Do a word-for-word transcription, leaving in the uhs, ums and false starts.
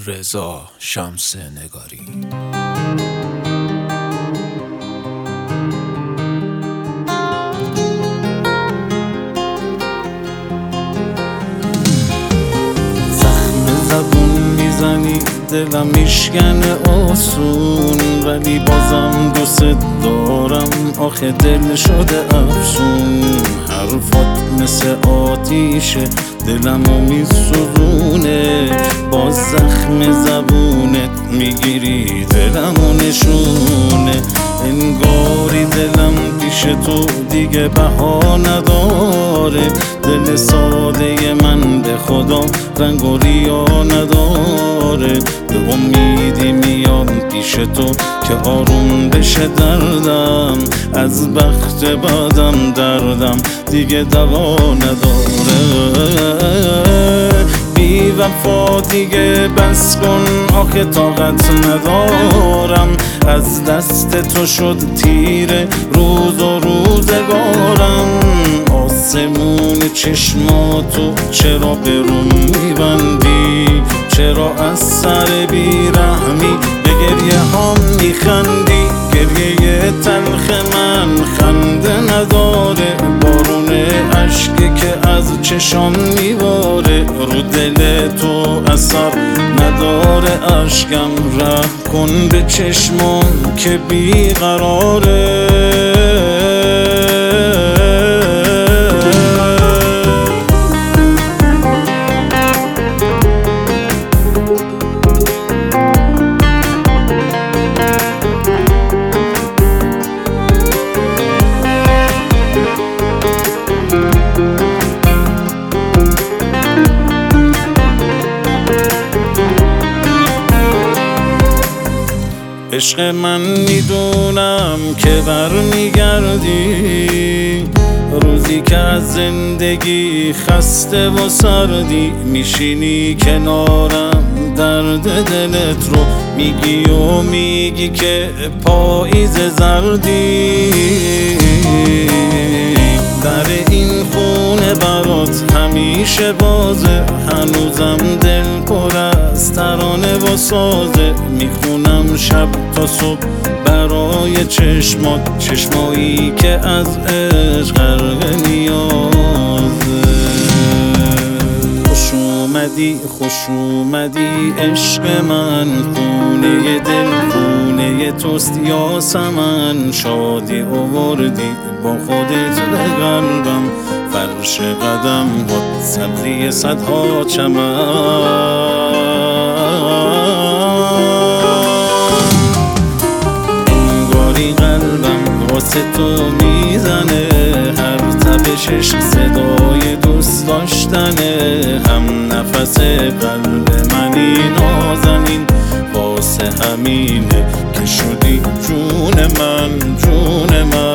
رضا شمس نگاری. میزنی دلم میشکنه آسون، ولی بازم دوست دارم، آخه دل شده افسون. حرفات مثل آتیشه دلمو میسوزونه، با زخم زبونت میگیری دلمو نشونه. انگاری دلم پیش تو دیگه بها نداره، دل ساده من به خدا رنگ و ریا نداره. به امیدی میام پیش تو که آروم بشه دردم، از بخت بعدم دردم دیگه دوا نداره. بی وفا دیگه بس کن، آخه طاقت ندارم، از دست تو شد تیره روز و روزگارم. آسمون چشماتو چرا به روم میبندی؟ چرا از سر بیرحمی به گریه هم میخندی؟ گریه تلخ من خنده نداره، بارون عشقی که از چشام میباره، رو دل تو اثر نداره. عشقم رحم کن به چشمام که بیقراره. عشق من میدونم که برمیگردی، روزی که از زندگی خسته و سردی، میشینی کنارم درد دلت رو میگی و میگی که پاییز زردی. در این خونه برات همیشه بازه، هنوزم دل پر از ترانه و سازه. میخونم شب تا صبح برای چشمات، چشمایی که از عشق غرق نیازه. خوش اومدی خوش اومدی عشق من، خونه دل خونه توست یاسمن. شادی آوردی با خودت به قلبم، فرش قدم بود سبزی صدها چمن. انگاری قلبم واسه تو میزنه، هر تپشش صدای دوست داشتنه. هم نفس قلب منی نازنین، واسه همینه که شدی جون من جون من.